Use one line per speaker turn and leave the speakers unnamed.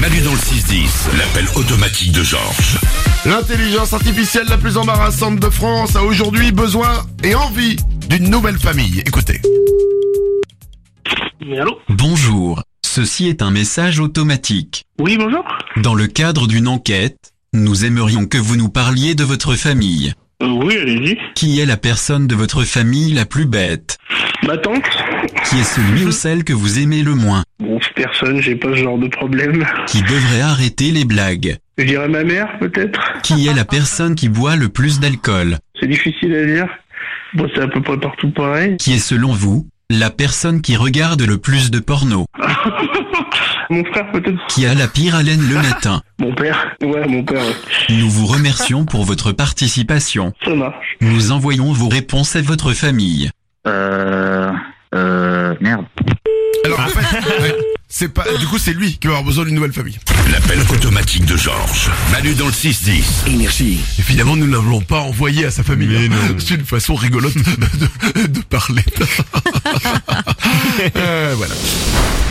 Manu dans le 6-10, l'appel automatique de Georges.
L'intelligence artificielle la plus embarrassante de France a aujourd'hui besoin et envie d'une nouvelle famille. Écoutez.
Oui, allô ?
Bonjour, ceci est un message automatique.
Oui, bonjour.
Dans le cadre d'une enquête, nous aimerions que vous nous parliez de votre famille.
Oui, allez-y.
Qui est la personne de votre famille la plus bête?
Ma tante ?
Qui est celui ou celle que vous aimez le moins?
Bon, personne, j'ai pas ce genre de problème.
Qui devrait arrêter les blagues?
Je dirais ma mère, peut-être ?
Qui est la personne qui boit le plus d'alcool?
C'est difficile à dire. Bon, c'est à peu près partout pareil.
Qui est selon vous, la personne qui regarde le plus de porno?
Mon frère, peut-être ?
Qui a la pire haleine le matin?
Mon père ? Ouais, mon père, ouais.
Nous vous remercions pour votre participation.
Ça marche.
Nous envoyons vos réponses à votre famille.
Merde.
Alors en fait, c'est pas. Du coup, c'est lui qui va avoir besoin d'une nouvelle famille.
L'appel automatique de Georges. Manu dans le 6-10. Énergie.
Et finalement, nous ne l'avons pas envoyé à sa famille. C'est une façon rigolote de parler. Voilà.